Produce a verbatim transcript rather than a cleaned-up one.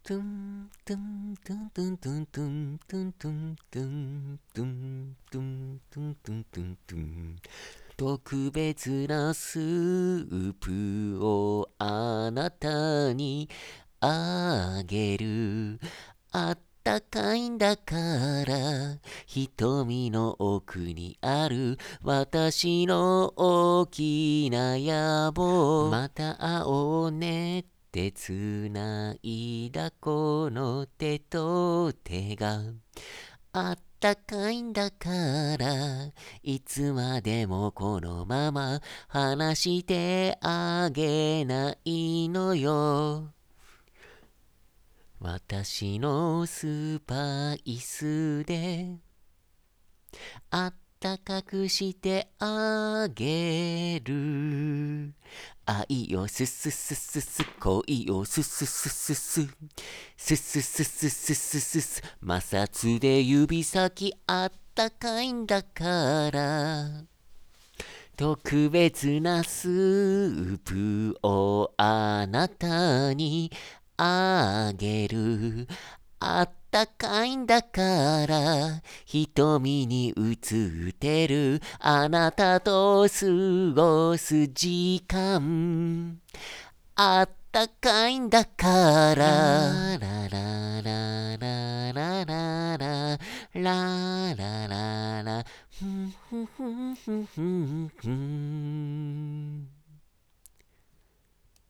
トゥントゥントゥントゥントゥントゥントゥントゥントゥントゥントゥントゥントゥントゥントゥン特別なスープをあなたにあげる。あったかいんだから瞳の奥にある私の大きな野望。また会おうねってつないだこの手と手があったかいんだからいつまでもこのまま話してあげないのよ。私のスパイスであったかくしてあげる。愛をすすすすす、恋をすすすすす、すすすすすすすす、摩擦で指先あったかいんだから。特別なスープをあなたにあげる。あったかいんだから瞳に映ってるあなたと過ごす時間あったかいんだからラララ